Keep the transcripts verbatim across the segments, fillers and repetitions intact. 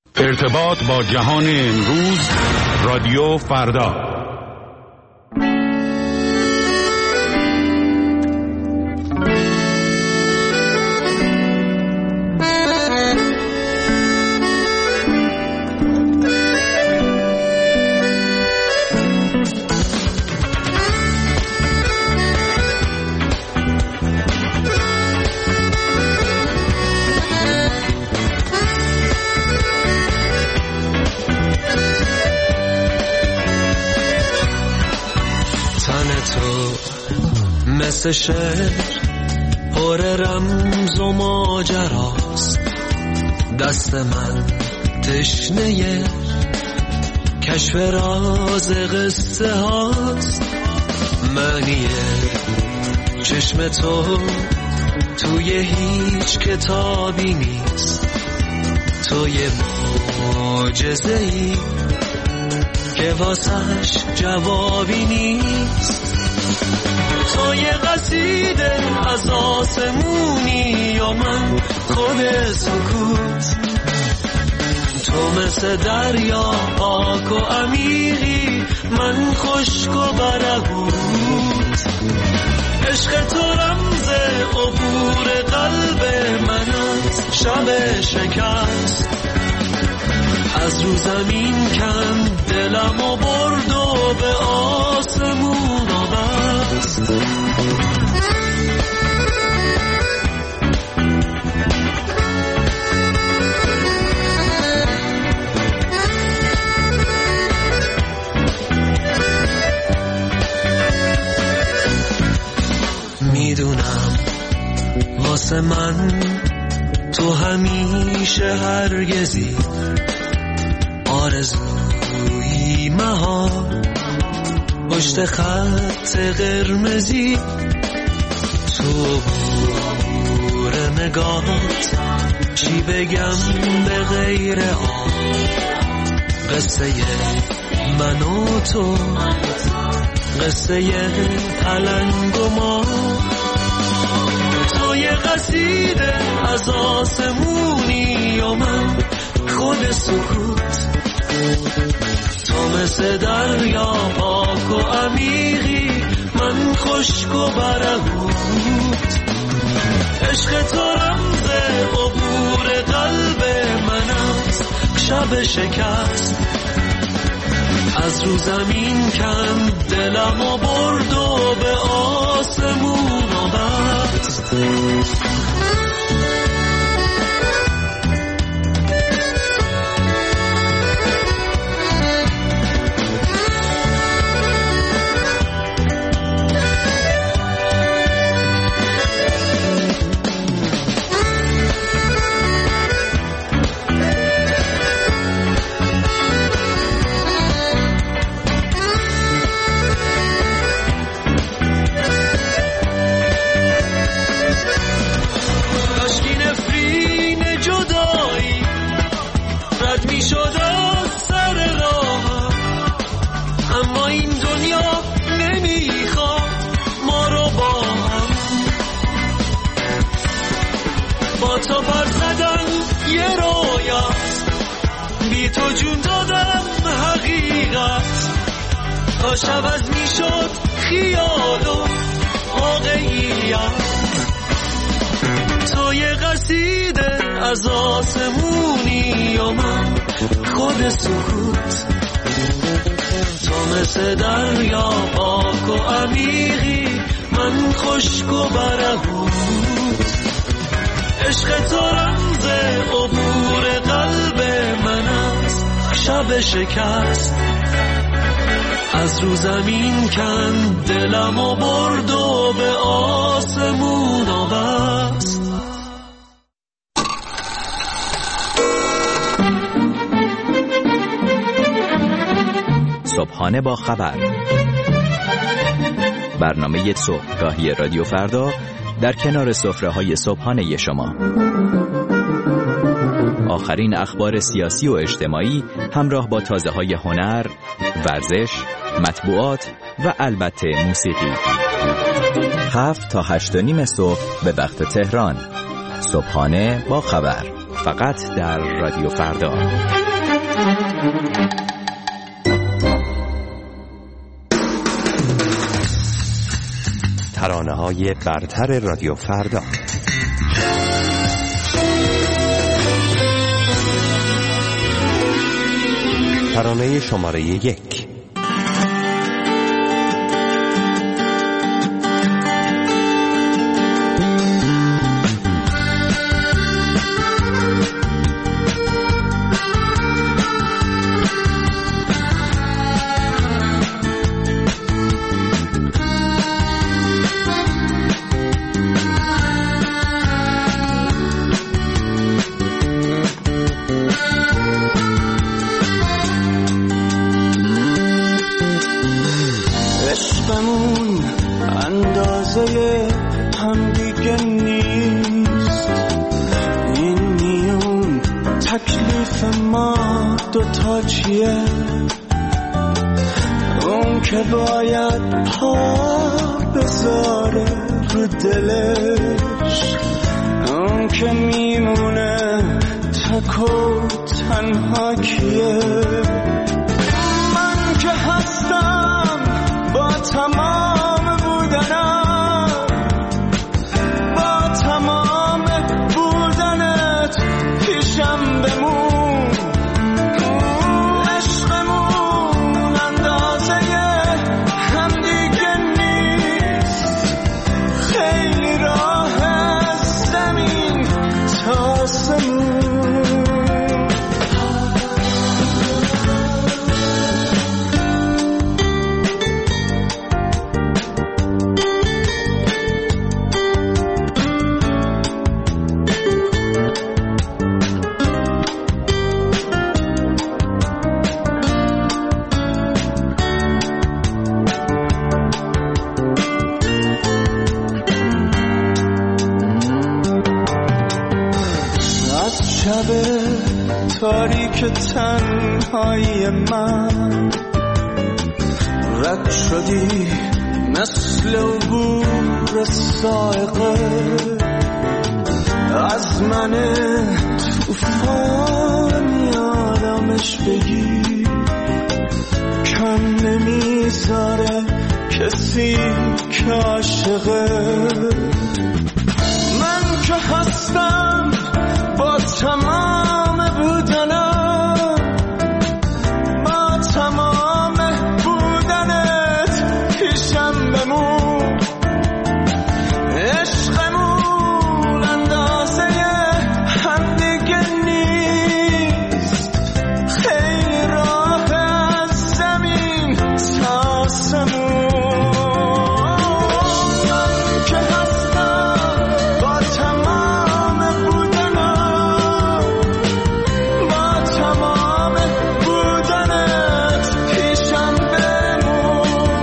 ارتباط با جهان امروز، رادیو فردا. مثل شعر پر رمز و ماجراست، دست من تشنه کشف راز قصه هاست. معنی چشم تو توی هیچ کتابی نیست، تو یه معجزه‌ای که واسش جوابی نیست. تو یه قصیده از آسمونی و من خود سکوت، تو مثل دریا پاک و عمیقی، من خشک و برهوت. عشق تو رمز عبور قلب من از شب شکست، از رو زمین کند دلم و برد و به آسمون آورد. میدونم واسه من تو همیشه هرگزی آرزویی مهار پشت خط قرمزی. تو بور نگاهت چی بگم به غیر آن، قصه من و تو، قصه پلنگ و ما. تو یه قصیده از آسمونی و من خود سکوت، تو مثل دریا پاک و عمیقی، من خشک و برهوت. عشق تو رمز عبور قلب من از شب شکست، از رو زمین کند دلم و برد و به آسمون آورد. تو پر زدن یه رویاست، بی تو جون دادم حقیقت، تا شب از می شد خیال و واقعیت. تو یه قصیده از آسمونی و من خود سکوت، تو مثل دریا پاک و عمیقی، من خشک و برهوت. عشق تو رمز عبور قلب من از شب شکست، از رو زمین کند دلم و برد و به آسمون آورد. صبحانه با خبر، برنامه صبحگاهی رادیو فردا در کنار سفره‌های صبحانه شما. آخرین اخبار سیاسی و اجتماعی همراه با تازه‌های هنر، ورزش، مطبوعات و البته موسیقی. هفت تا هشت و نیم صبح به وقت تهران. صبحانه با خبر. فقط در رادیو فردا. ترانه‌های برتر رادیو فردا. ترانه شماره یک. اندازه هم دیگه نیست، این میون تکلیف ما دوتا چیه؟ اون که باید پا بذاره رو دلش، اون که میمونه تک و تنها کیه؟ من که هستم با تمام بودنم، با تمام بودنت پیشم بمون، عشقمون اندازه هم دیگه نیست، خیلی راه از زمین تا آسمون. تاریک تنهایی من رد شدی مثل عبور سائقه از من توفانی آرامش بگی، کم نمیذاره کسی که عاشقه. من که هستم با تمام بودنم، با تمام بودنت پیشم بمون، عشقمون اندازه هم دیگه نیست، خیلی راه از زمین تا آسمون. من که هستم با تمام بودنم، با تمام بودنت پیشم بمون،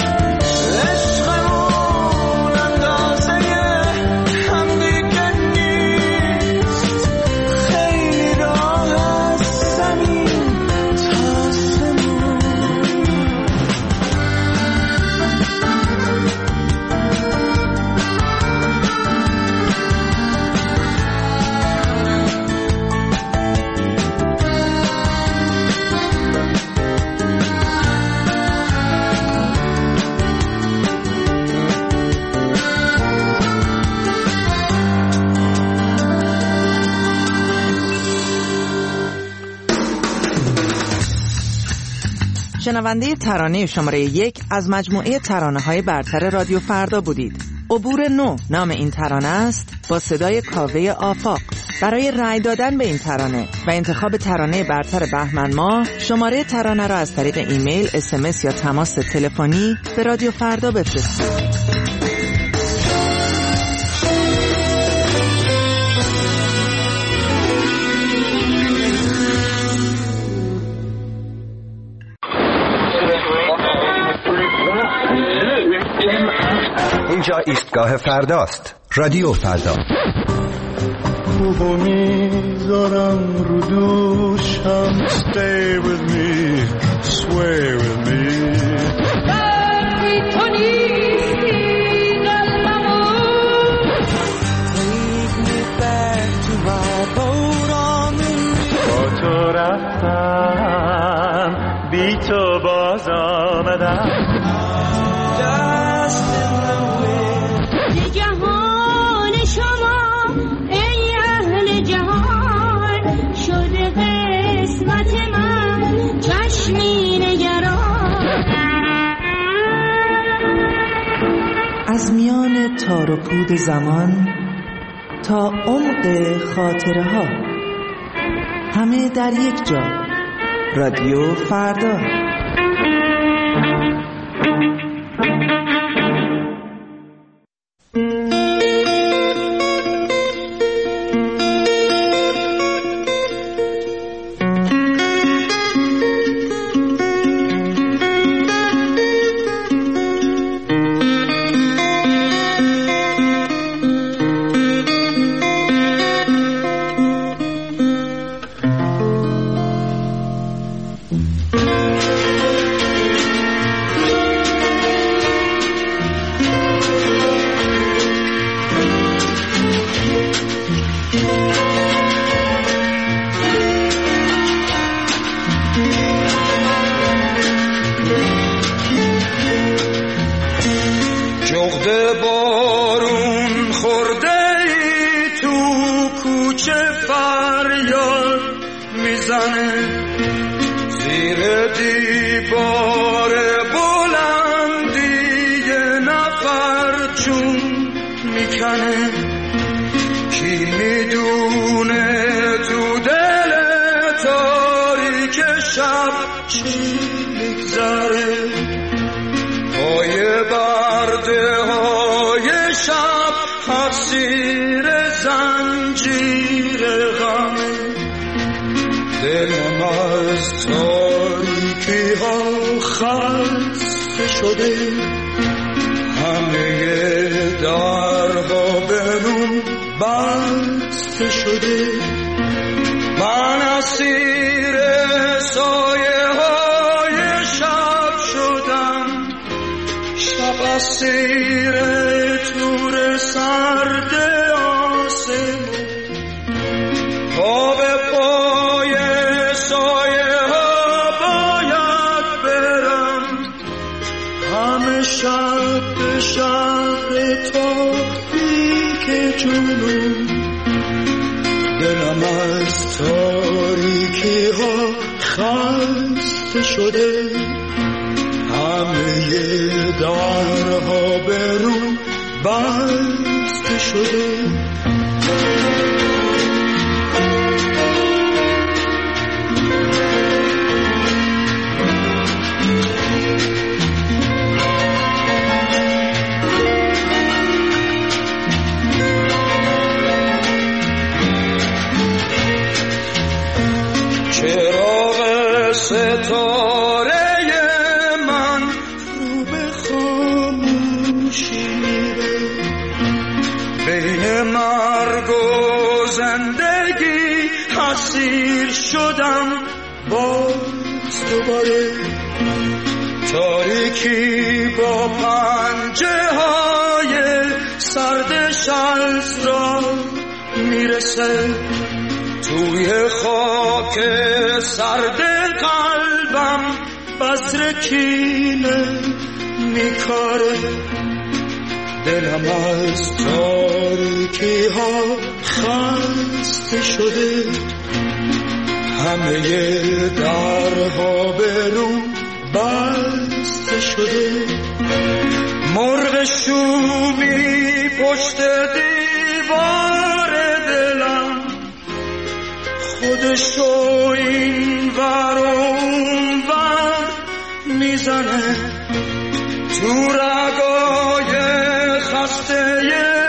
عشقمون اندازه هم دیگه نیست، خیلی راه از زمین تا آسمون. شنونده ترانه شماره یک از مجموعه ترانه‌های برتر رادیو فردا بودید. عبور نو نام این ترانه است، با صدای کاوه آفاق. برای رأی دادن به این ترانه و انتخاب ترانه برتر بهمن ماه، شماره ترانه را از طریق ایمیل، اس ام اس یا تماس تلفنی به رادیو فردا بفرستید. اینجا ایستگاه فرداست، رادیو فردا. خوبو میذارم رو دوشم، stay with me, sway with me. تو نیستی قلبمو. Take me back to my boat. تو رفتم بی تو باز آمدم جهان شما ای اهل جهان شده قسمت من چشمی نگران از میان تار و پود زمان تا عمق خاطره ها همه در یک جا. رادیو فردا. توی خاک سرد قلبم بذر کینه میکاره دلم از تاریکی ها خسته شده همه درها به روم بسته شده مرغ شومی پشت دیوار دلم خودشو این ور اون ور میزنه تو رگای خسته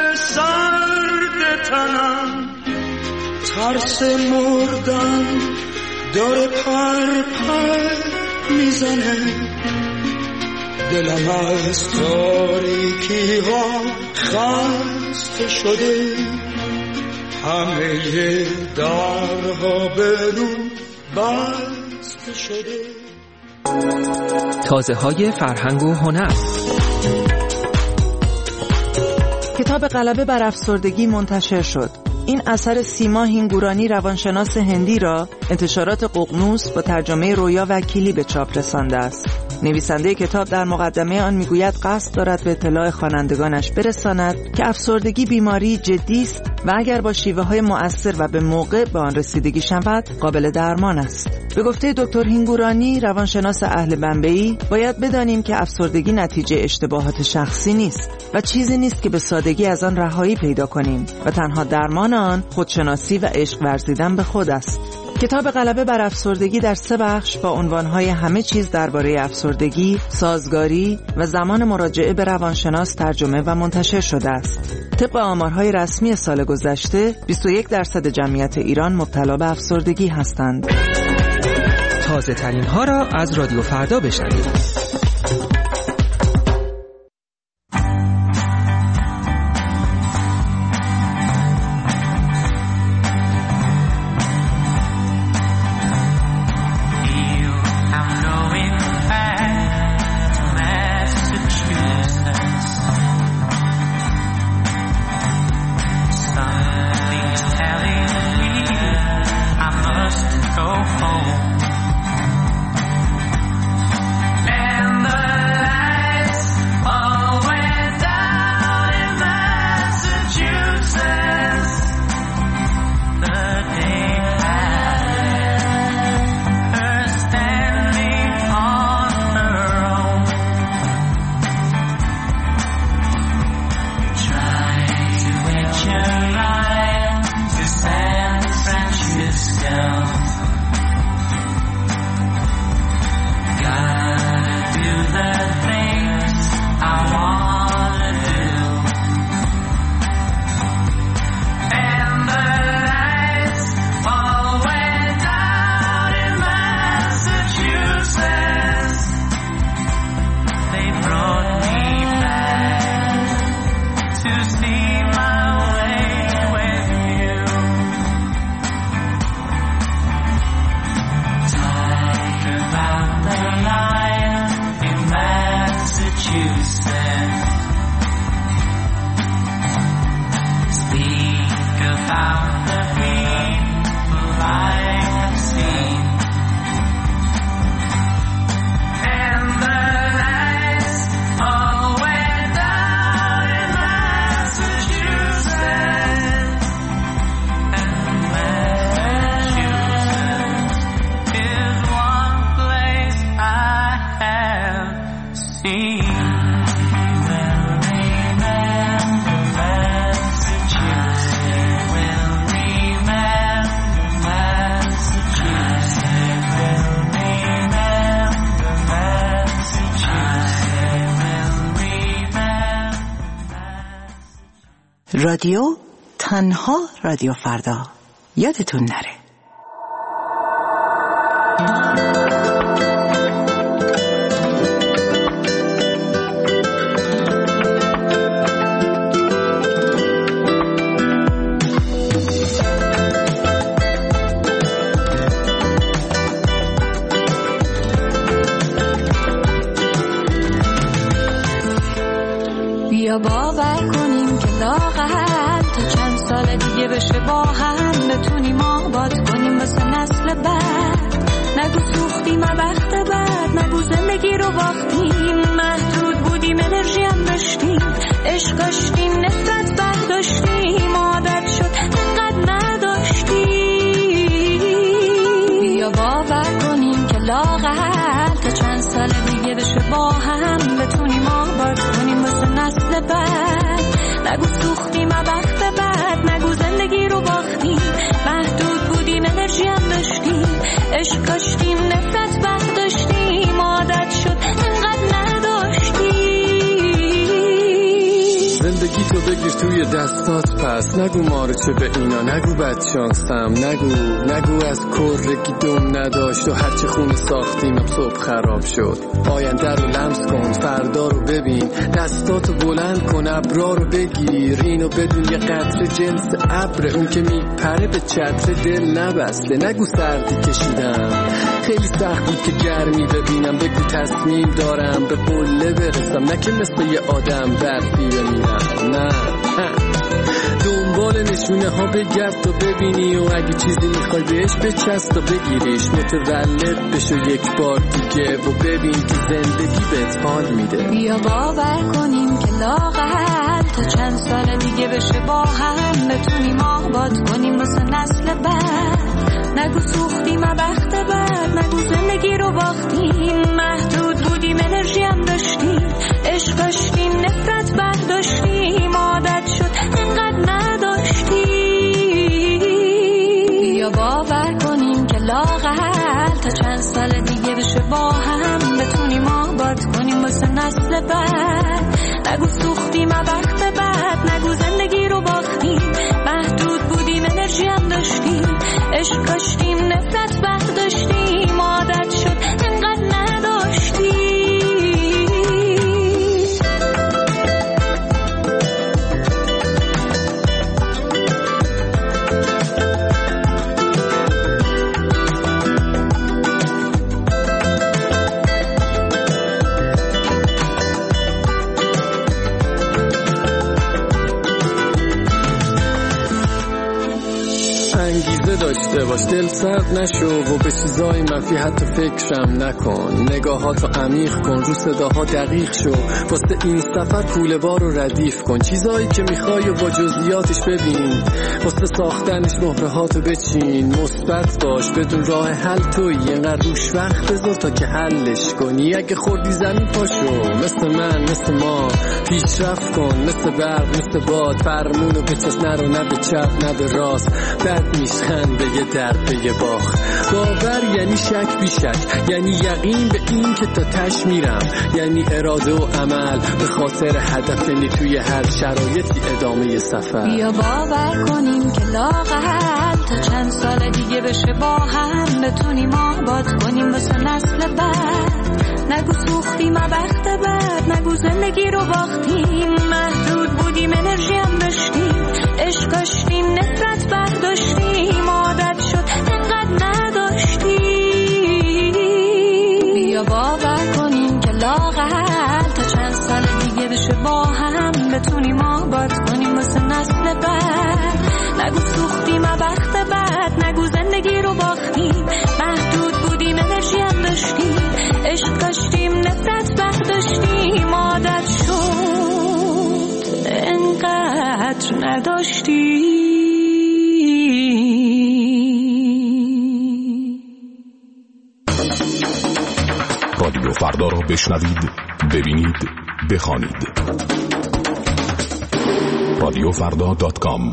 سرد تنم ترس مردن داره پر پر میزنه دلم از تاریکی ها خسته شده همه درها برون بسته شده. تازه های فرهنگ و هنر. کتاب غلبه بر افسردگی منتشر شد. این اثر سیما هینگورانی روانشناس هندی را انتشارات ققنوس با ترجمه رویا وکیلی به چاپ رسانده است. نویسنده کتاب در مقدمه آن میگوید قصد دارد به اطلاع خوانندگانش برساند که افسردگی بیماری جدی است و اگر با شیوه‌های مؤثر و به موقع به آن رسیدگی شود قابل درمان است. به گفته دکتر هینگورانی، روانشناس اهل بمبئی، باید بدانیم که افسردگی نتیجه اشتباهات شخصی نیست و چیزی نیست که به سادگی از آن رهایی پیدا کنیم و تنها درمان آن خودشناسی و عشق ورزیدن به خود است. کتاب غلبه بر افسردگی در سه بخش با عنوانهای همه چیز درباره افسردگی، سازگاری و زمان مراجعه به روانشناس ترجمه و منتشر شده است. طبق آمارهای رسمی سال گذشته، بیست و یک درصد جمعیت ایران مبتلا به افسردگی هستند. تازه ترین ها را از رادیو فردا بشنوید. رادیو تنها رادیو فردا، یادتون نره. بیا باور کنیم که لاغر تا چند سال دیگه بشه با هم بتونیم آباد کنیم واسه نسل بعد. نگو سوختیم وقت بعد، نگو زندگی رو باختیم، محدود بودیم انرژی هم داشتیم، عشق داشتیم نفرت برداشتیم، عادت شد انقدر نداشتیم. بیا باور کنیم که لاغر تا چند سال دیگه بشه با هم بتونیم آباد کنیم واسه نسل بعد. نگو سوختیم وقت بعد، نگو زندگی رو باختیم، محدود بودیم انرژی هم داشتیم، عشق داشتیم نفرت برداشتیم، عادت شد انقدر نداشتیم. زندگی تو بگیر توی دستات، پس نگو مارچه به اینا، نگو بدشانسم، نگو نگو از کرگی دم نداشت و هرچی خونه ساختیم صبح خراب شد. آینده رو لمس کن، فردا رو ببین، دستاتو بلند کن، ابرا رو بگیر، اینو بدون یه قطره جنس ابر، اون که میپره به چتر دل نبسته. نگو سردی کشیدم، خیلی سخت بود که گرمی ببینم، بگو تصمیم دارم به قله برسم، نه که مثل یه آدم برفی بمیرم. نه دنبال دنبال نشونه ها بگرد تا ببینی و اگه چیزی میخوای بهش بچست تا بگیریش. متولد بشو یک بار دیگه و ببین که زندگی بهت حال میده. بیا باور کنیم که لااقل تا چند سال دیگه بشه با هم بتونیم آباد کنیم واسه نسل بعد. نگو سوختیم بخت بعد، نگو زندگی رو باختیم. محدود بودیم انرژی هم داشتیم، عشق داشتیم نفرت برداشتیم. عادت شد انقدر نداشتیم. بیا باور کنیم که لااقل تا چند سال دیگه بشه با هم بتونیم آباد کنیم واسه نسل بعد. نگو سوختیم بخت بعد، نگو زندگی رو باختیم. محدود بودیم انرژی هم داشتیم، عشق داشتیم نفرت برداشتیم. عادت شد انقدر نداشتیم. داشته باش، دل سرد نشو و به چیزای منفی حتی فکرم نکن. نگاهاتو عمیق کن، رو صداها دقیق شو. واسه این سفر کوله بار رو ردیف کن. چیزایی که میخوای و با جزئیاتش ببین. واسه ساختنش مهرهاتو بچین. مثبت باش، بدون راه حل تویی. اینقدر روش وقت بذار تا که حلش کنی. اگه خوردی زمین پاشو، مثل من مثل ما پیشرفت کن. مثل برق مثل باد، فرمونو بچس، نرو نه به چپ نه به راست. بد میشخن به یه درد به یه باخ. باور یعنی شک بی شک، یعنی یقین به این که تا تش میرم. یعنی اراده و عمل به خاطر هدف. یعنی توی هر شرایطی ادامه سفر. بیا باور کنیم که لااقل تا چند سال دیگه بشه با هم بتونیم آباد کنیم واسه نسل بعد. نگو سوختیم بخت بعد، نگو زندگی رو باختیم. محدود بودیم انرژی هم داشتیم، عشق داشتیم نفرت برداشتیم. عادت شد انقدر نداشتیم. بیا باور کنیم که لااقل تا چند سال دیگه بشه با هم بتونیم آباد کنیم واسه نسل بعد. نگو سوختیم بخت بعد، نگو زندگی رو باختیم. محدود بودیم انرژی هم داشتیم، عشق داشتیم نفرت برداشتیم. عادت شد انقدر نداشتیم. رادیو فردا را بشنوید، ببینید، بخوانید. رادیو فردا دات کام.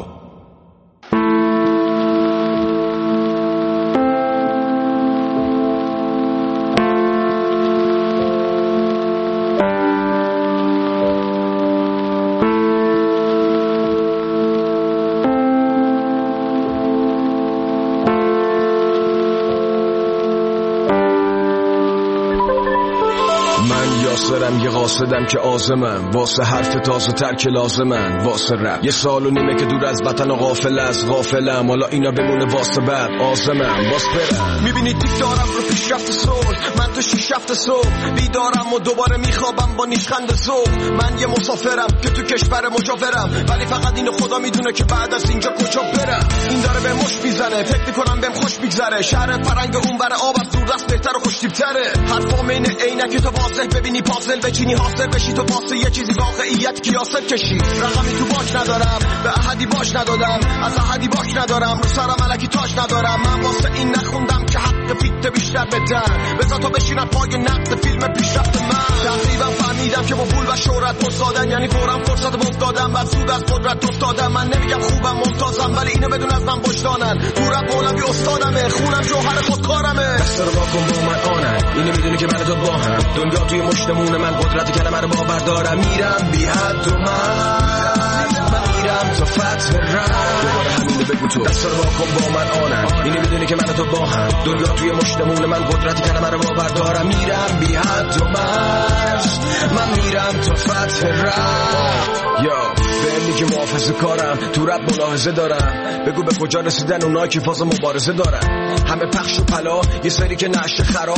یاسرم یه قاصدم که آزمم، واسه حرف تازه تر که لازمن، واسه رپ یه سال و نیمه که دور از وطن و غافل از غافلم. حالا اینا بمونه واسه بعد آزمم واسه برم. میبینی تیک دارم رو پیشرفت صلح، من تو شیش هفت صبح بیدارم و دوباره میخوابم با نیشخند ذوق. من یه مسافرم که تو کشور مجاورم، ولی فقط اینو خدا میدونه که بعد از اینجا کجا برم. این داره به مش میزنه، فکر میکنم بهم خوش میگذره. شهر فرنگ اون بره آب از دور است بهتر و خوش‌تیپ‌تره. حرفام اینه عینک تو واضح ببینی پازل بچینی حاصل بشی تو واسه یه چیزی واقعیت کیاسل کشی. رقمی تو باش ندارم، به احدی باش ندادم، از احدی باش ندارم، رو سرم الکی تاج ندارم. من واسه این نخوندم که حق فیت بیشتر بدن، بذار تو بشینم پای نقد فیلم پیشرفت من. تقریبا فهمیدم که با پول و شهرت مستادن، یعنی فورم فرصت افتادم و زود از قدرت افتادم. من نمیگم خوبم ممتازم، ولی اینو بدون از من وجدانن. تو رپ مولوی استادمه، خونم جوهر خودکارمه. دست رو واکن با من آنن، اینو میدونی که من تو با هم. دنیا توی مشتمون من، قدرت کلمه رو باور دارم. میرم بی حد و من میرم تا فتح رم. دوباره همینو بگو تو، دست رو واکن با من آنن، اینو میدونی که من تو با هم. دنیا توی مشتمون من، قدرت کلمه رو باور دارم. میرم بی حد و من من میرم تا فتح رم. یا به میگه محافظه کارم، تو رب ملاحظه دارم. بگو به کجا رسیدن اونا که فاز مبارزه دارن. همه پخش و پلا، یه سری که نشه خراب، یه سری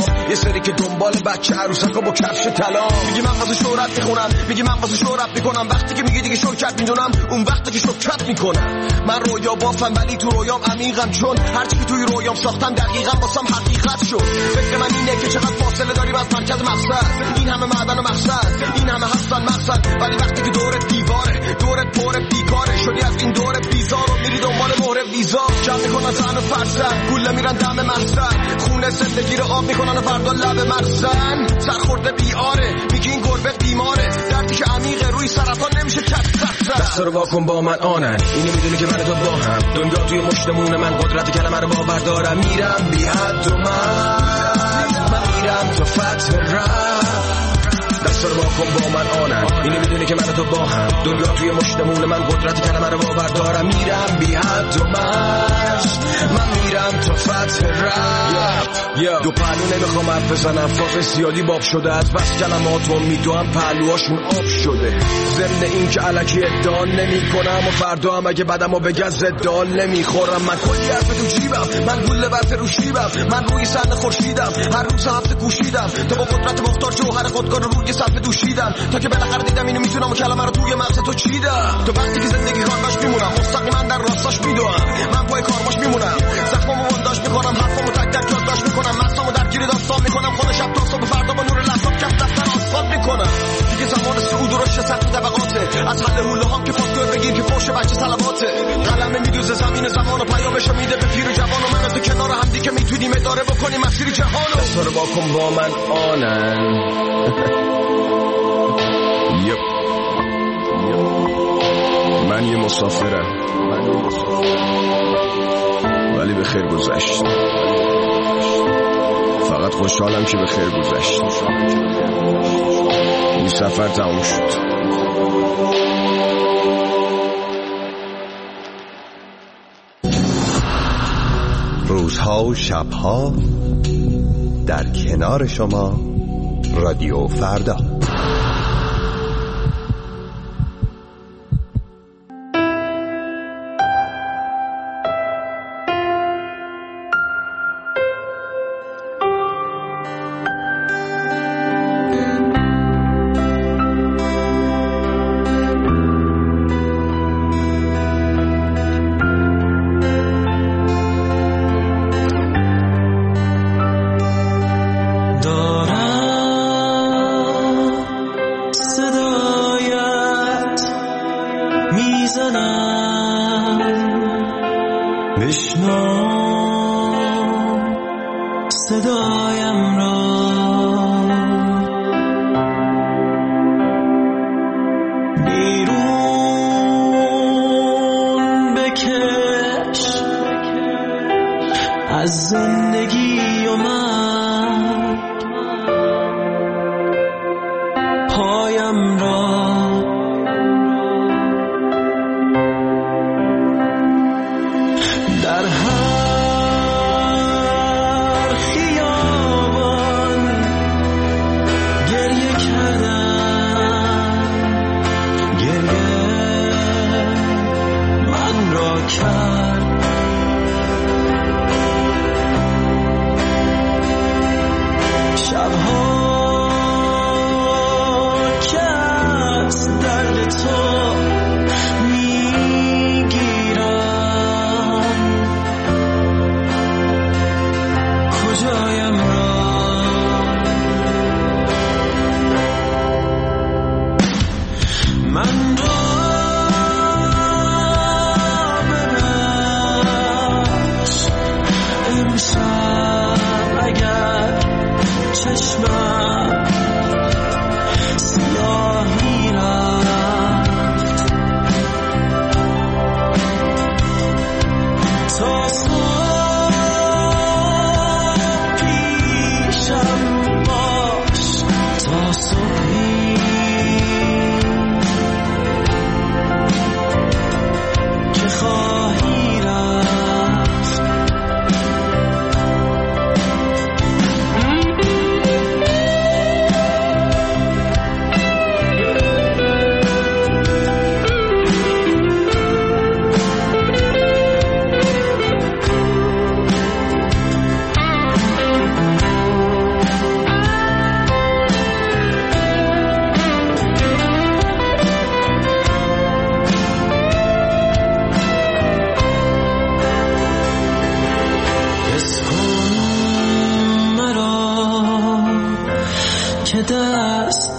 بری که دنبال بچه عروسکا با کفش طلا. میگی من واسه شهرت میخونم، میگی من واسه شهرت میکنم، وقتی که میگی دیگه شوکت میدونم اون وقتی که شوکت میکنم. من رویا بافم ولی تو رویام عمیقم، چون هرچی که توی رویام ساختم دقیقاً واسم حقیقت شد. فکر من اینه که چقدر فاصله داریم از مرکز مقصد، این همه معدن و مقصد، این همه هستن مقصد، ولی وقتی که دورت دیواره، دورت پر بیکاره، شدی از این دور بیزار و میری دنبال مهر ویزا. جمع میکنن زن و فرزن، گوله میرن دم مرزن، خونه زندگی رو آب میکنن و فردا لب مرزن. سرخورده بیاره، میگی این گربه بیماره، دردی که عمیقه روی سرطان نمیشه کت کت. دست رو واکن با من آنن، اینو میدونی که من تو با هم، دنیا توی مشتمون من، قدرت کلمه رو باور دارم. میرم بی حد و من من میرم تو فتح رفت. دست رو واکن با من آنن، اینو میدونی که من تو با هم، دنیا توی مشتمون من، قدرت کلمه رو باور دارم. میرم بی حد و من من میرم تو فتح رفت. دو پهلو نمیخوام حرف بزنم، فاز زیادی باب شده از بس کلماتو میدوام پهلوهاشون آب شده. ضمن این که الکی ادعا نمی کنم و فردا هم اگه بدم و بگه زدال نمیخورم. من کلی حرف تو جیبم، من گوله برف رو شیبم، من روی سن خورشیدم، هر روز هفته کوشیدم تا با قدرت مختار جوهر خودکار رو روی صفحه دوشیدم، تا که بالاخره دیدم اینو میتونم و کلمه رو توی مغز تو چیدم. تو وقتی که زندگی کارباش میمونم، مستقیما در راستاش میدوام، من پای کارباش میمونم، زخمامو بنداش میکنم، حرفامو تک تک یادداشت میکنم، مستامو درگیر داستان میکنم، خود شب تا صبح فردا با نور لپتاپ کف دفتر آسفالت میکنم. دیگه زمان صعود و رشد سطح طبقاته، از حل حوله هم که پاسدار بگیر که فوش بچه صلواته. قلم میدوزه زمین زمان و پیامشو میده به پیر و جوان، و من تو کنار هم دیگه میتونیم اداره بکنیم مسیر جهانو. دست رو واکن با من آنن. یپ من یه مسافرم، ولی به خیر گذشت. فقط خوشحالم که به خیر گذشت. این سفر تموم شد. روزها و شبها در کنار شما، رادیو فردا.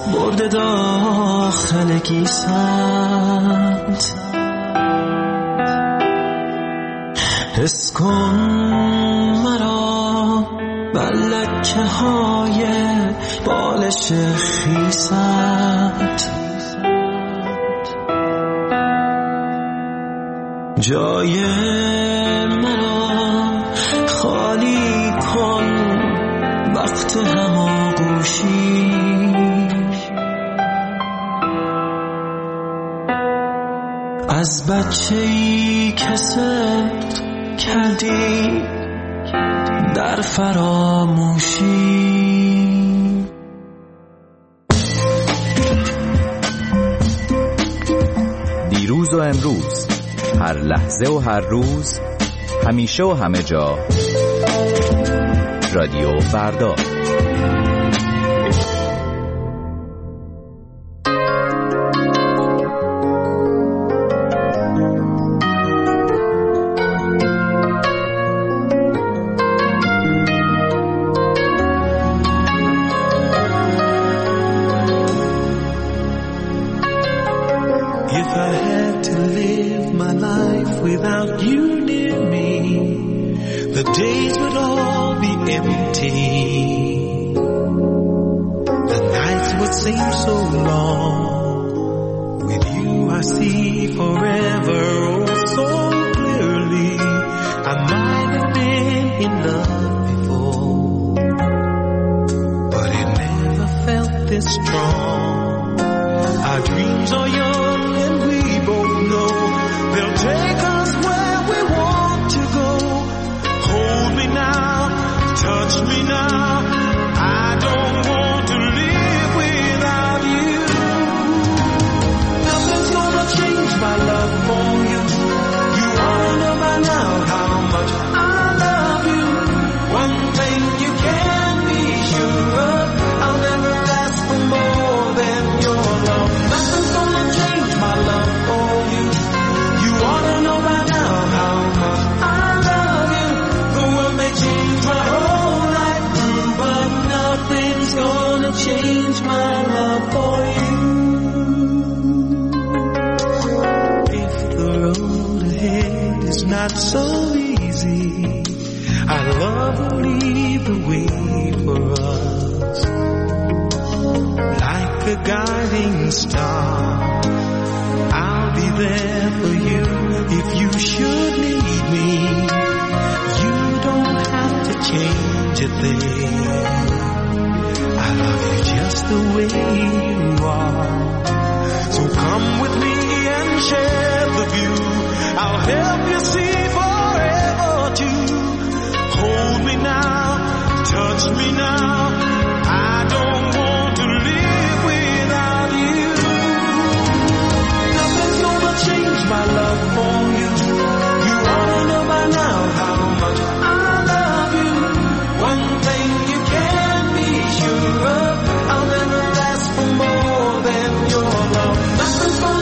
برده داخل گیسند. حس کن مرا بر لکه های بالش خیسند. جای مرا خالی کن وقت هماغوشی. از بچه‌ای که سبت کردی در فراموشی. دیروز و امروز، هر لحظه و هر روز، همیشه و همه جا، رادیو فردا.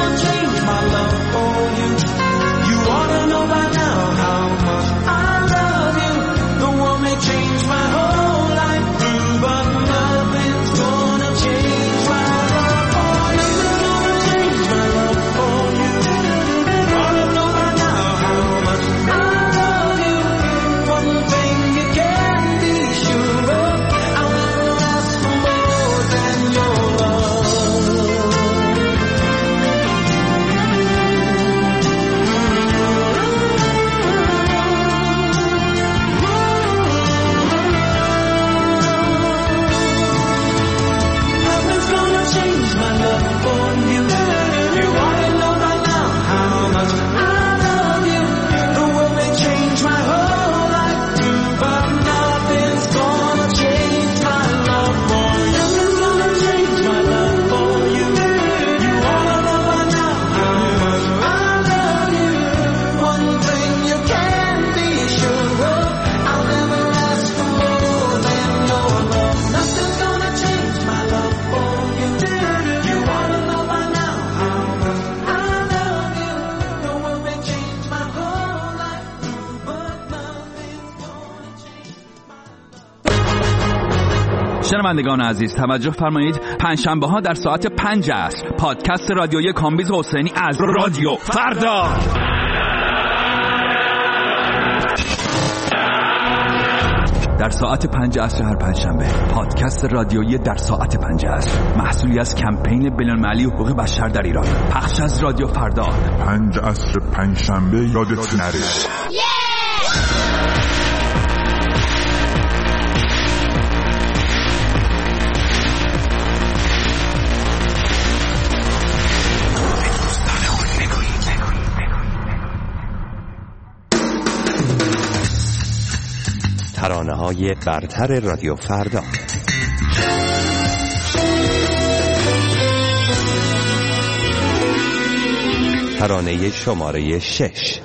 I love شنوندگان عزیز توجه فرمایید، پنجشنبه ها در ساعت پنج عصر پادکست رادیویی کامبیز حسینی از رادیو فردا. در ساعت پنج عصر هر پنجشنبه پادکست رادیویی در ساعت پنج عصر، محصولی از کمپین بین‌المللی حقوق بشر در ایران، پخش از رادیو فردا. پنج عصر پنجشنبه یادت نره. ترانه‌های برتر رادیو فردا. ترانه شماره شش.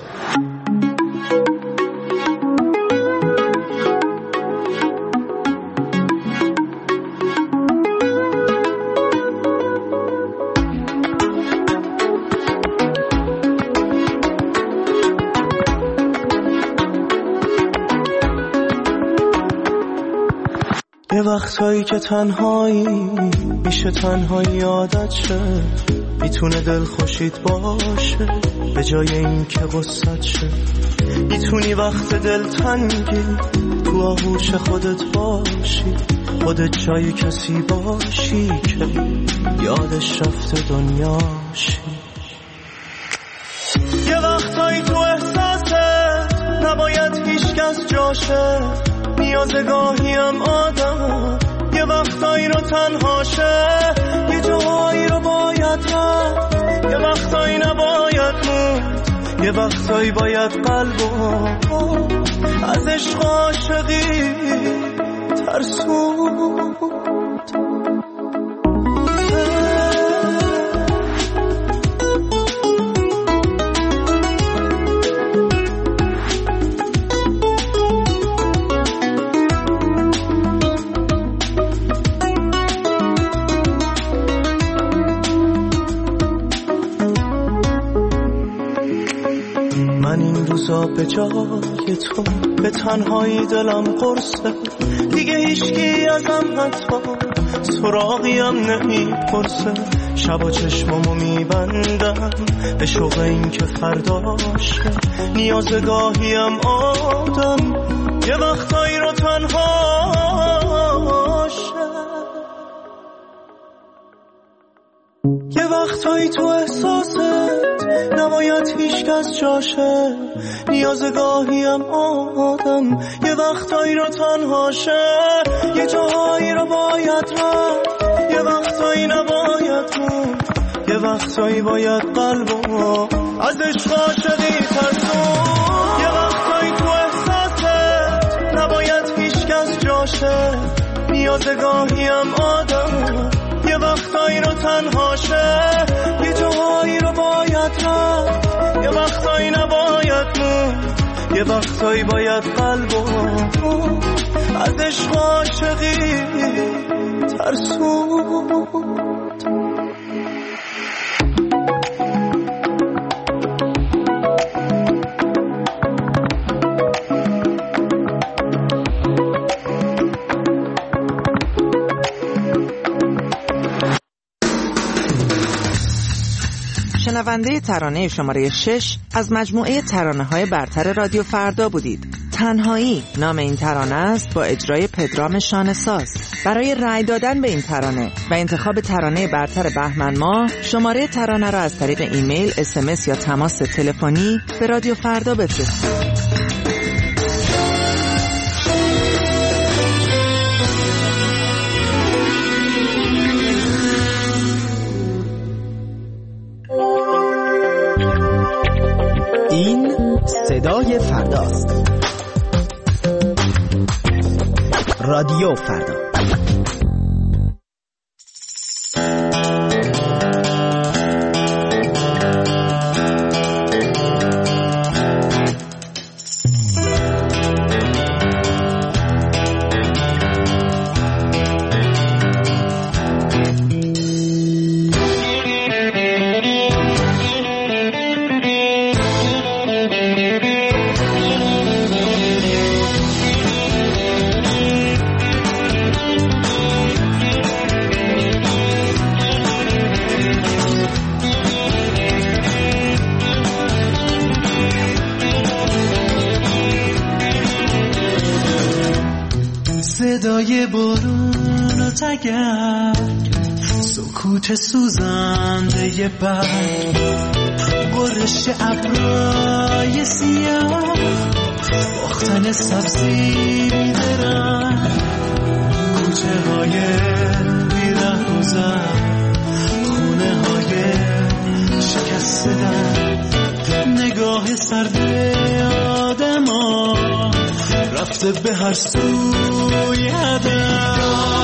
یه وقتایی که تنهایی میشه تنهایی عادت شه، میتونه دل خوشید باشه به جای این که غصت شه. میتونی وقت دل تنگی تو آغوش خودت باشی، خودت جای کسی باشی که یادش رفته دنیاشی. یه وقتایی تو احساست نباید هیچ کس جاشه، نیازه گاهیم آدم یه وقتایی رو تنهاشه، یه جاهایی رو باید رفت، یه وقتایی نباید موند، یه وقتایی باید قلبو از عشق عاشقی ترسوند. به جای تو به تنهایی دلم قرصه، دیگه هیچکی ازم حتی سراغیم نمیپرسه. شب و چشمامو میبندم به شوق این که فرداشه، نیازگاهیم آدم یه وقتایی رو تنهاشه. یه وقتایی تو احساست نباید هیچ کس جاشه، نیازگاهیم آدم یه وقتایی رو تنهاشه، یه جاهایی رو باید رفت، یه وقتایی نباید موند، یه وقتایی باید قلبو از عشق عاشقی ترسون. یه وقتایی تو احساست نباید هیچ کس جاشه، نیازگاهیم آدم یه وقتایی رو تنهاشه، یه جاهایی رو باید رفت، یه وقتایی نباید موند، یه وقتایی باید قلبو از عشق عاشقی ترسوند. شنونده ترانه شماره شش از مجموعه ترانه‌های برتر رادیو فردا بودید. تنهایی نام این ترانه است با اجرای پدرام شانه‌ساز. برای رأی دادن به این ترانه و انتخاب ترانه برتر بهمن ماه، شماره ترانه را از طریق ایمیل، اس ام اس یا تماس تلفنی به رادیو فردا بفرستید. این صدای فرداست. رادیو فردا. صدای بارون و تگرگ، سکوت سوزنده برگ، برش ابرای سیاه، باختن سبزی بیدرنگ، کوچه های بیره گذر، خونه های شکسته در، نگاه سرد آدم ها رفته به هر سوی هدف.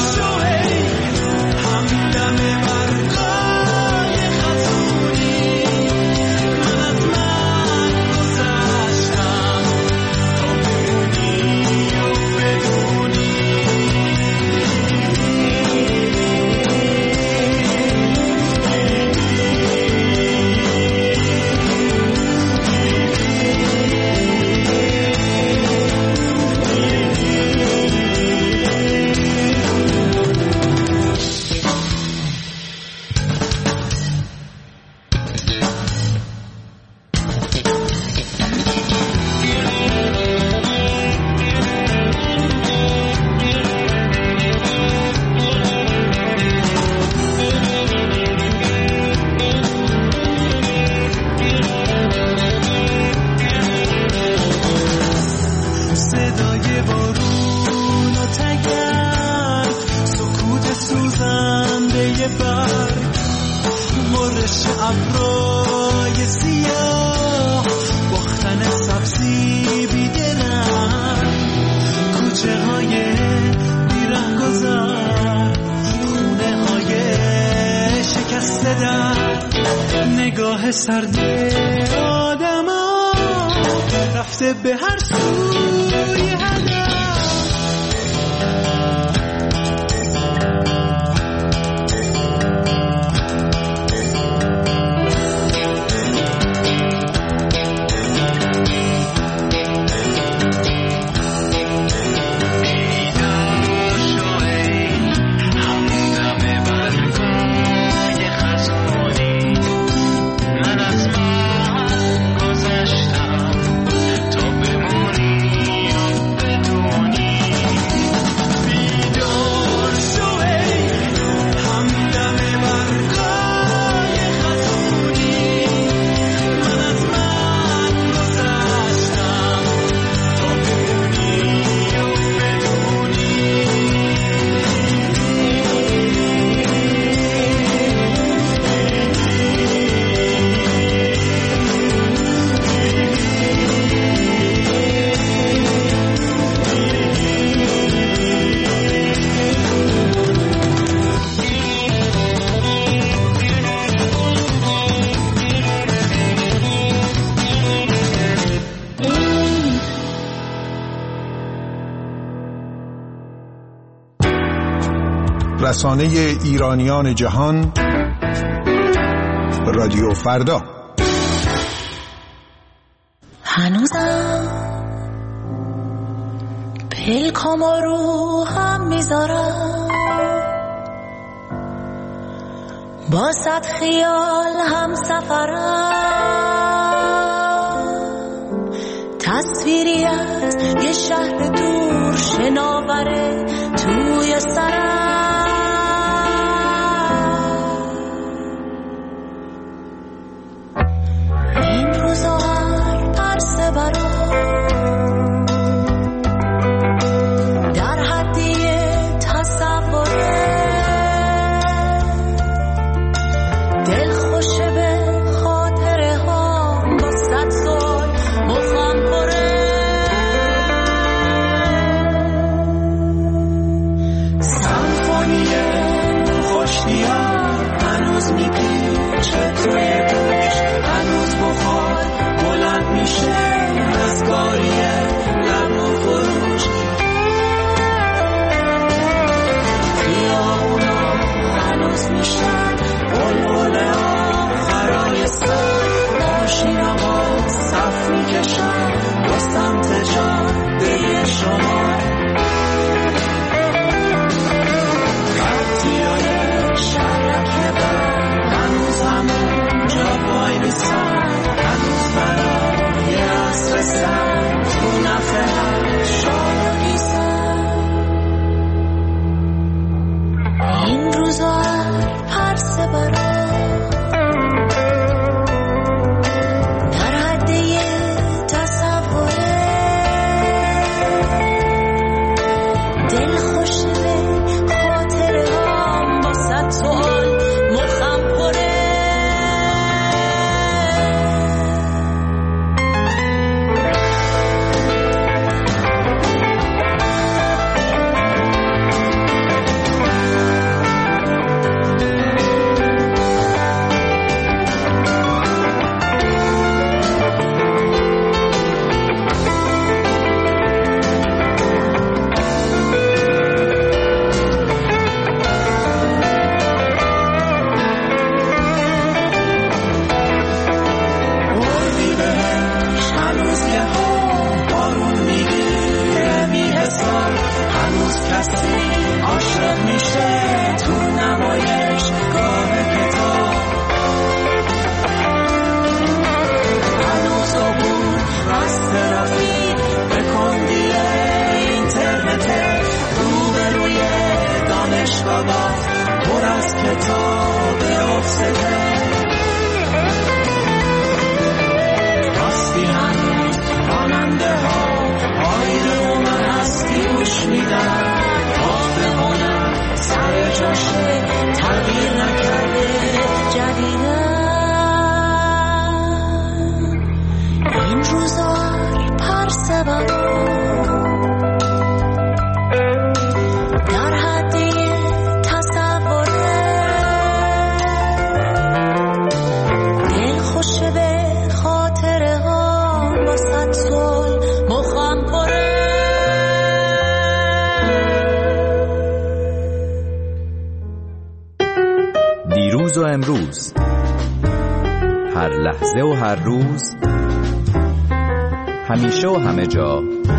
نگاه سرد آدم ها رفته به هر سوی هدف. رسانه ایرانیان جهان، رادیو فردا. هنوزم پلکامو رو هم میذارم، با صد خیال هم سفرم، تصویری از یه شهر دور شناوره توی سرم. دل خوش به خاطر هم با صد سوال مخم پره. دیروز و امروز، هر لحظه و هر روز، همیشه و همه جا،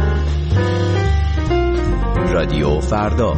رادیو فردا.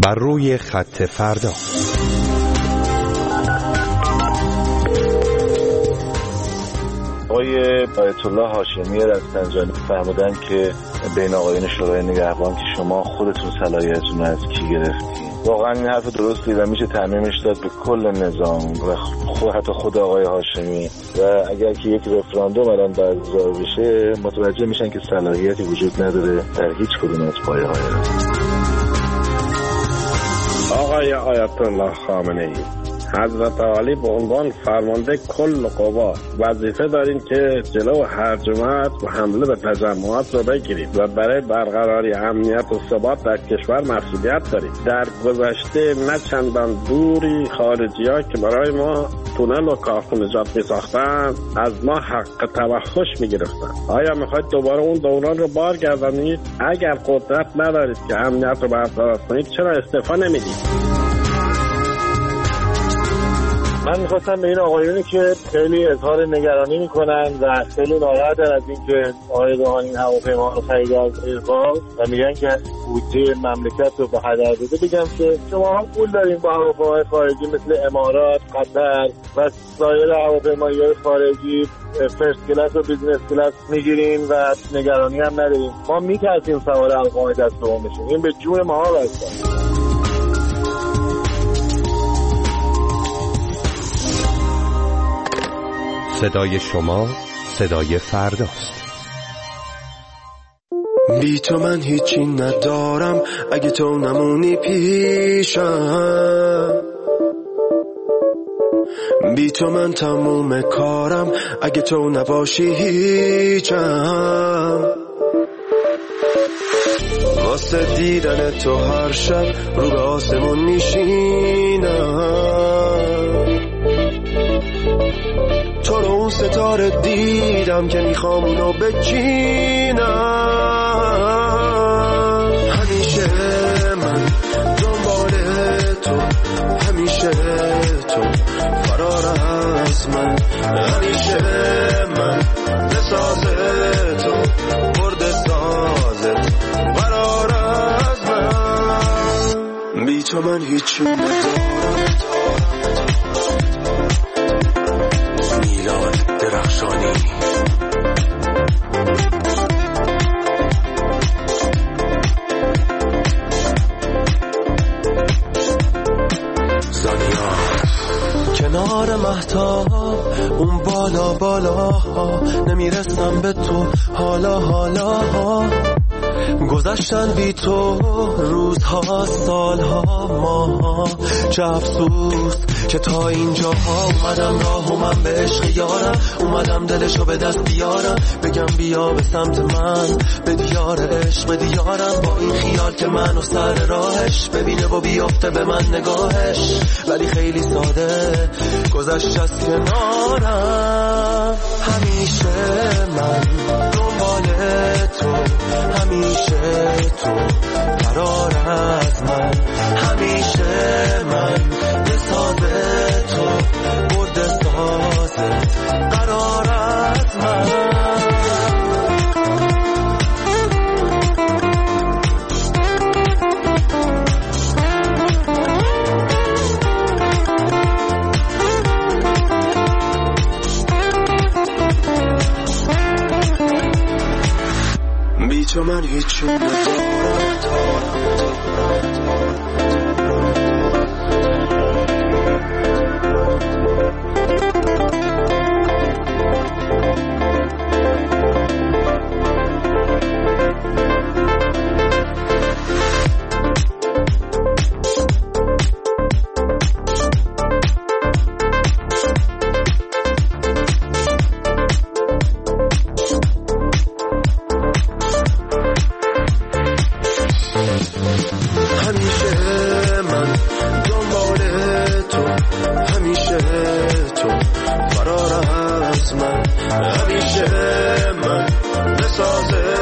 بر روی خط فردا. آقای آیت الله هاشمی رفسنجانی فرمودن که بین آقایان شورای نگهبان که شما خودتون صلاحیتتون از کی گرفتین. واقعا این حرف درستی و میشه تعمیمش داد به کل نظام و خود حتی خود آقای هاشمی و اگر که یک رفراندوم الان برگزار بشه متوجه میشن که صلاحیتی وجود نداره در هیچ کدوم از پایه‌های آقای آیت الله خامنه‌ای حضرت عالی به عنوان فرمانده کل قوا وظیفه دارین که جلو هرجمت و حمله به تجمعات رو بگیرید و برای برقراری امنیت و ثبات در کشور مسئولیت دارید. در گذشته نه چندان دوری خارجی‌ها که برای ما تونل و کارخانجات می ساختن از ما حق توحش می گرفتن. آیا میخواید دوباره اون دوران رو بارگردانید؟ اگر قدرت ندارید که امنیت رو برقرار کنید چرا استعفا نمیدید؟ من میخواستم به این آقایونی که خیلی اظهار نگرانی میکنن و خیلی ناراحتن از این که آقای روحانی این هواپیما رو خرید از ایران و میگن که بودجه مملکت رو به هدر داده بگم که شما هم پول دارین با هواپیماهای خارجی مثل امارات، قطر و سایر هواپیماهای خارجی فرست کلاس و بیزنس کلاس میگیرین و نگرانی هم ندارین. ما میترسیم سوار القاعده دست دوم بشیم. این به جون ما بسته. صدای شما صدای فرداست. بی تو من هیچی ندارم اگه تو نمونی پیشم، بی تو من تموم کارم اگه تو نباشی هیچم. واسه دیدن تو هر شب رو به آسمون میشینم، تو رو اون ستاره دیدم که میخوام اونو بچینم. همیشه من دنبال تو، همیشه تو فرار از من، همیشه من بساز تو برد سازت فرار از من. بی تو من هیچی ندارم. میلاد درخشانی زانیا کنار مهتاب اون بالا بالا نمیرسم به تو حالا حالا گذشتن بی تو روزها سالها ماها، چه افسوس که تا اینجا ها اومدم راه و من به عشق یارم، اومدم دلشو به دست بیارم بگم بیا به سمت من به دیار عشق به دیارم، با این خیال که منو سر راهش ببینه و بیافته به من نگاهش، ولی خیلی ساده گذشت از کنارم. همیشه من دنبال تو، همیشه تو فرار از من، همیشه من بسازه تو برد سازت قرار از من. بی تو من هیچی ندارم. همیشه من بسازه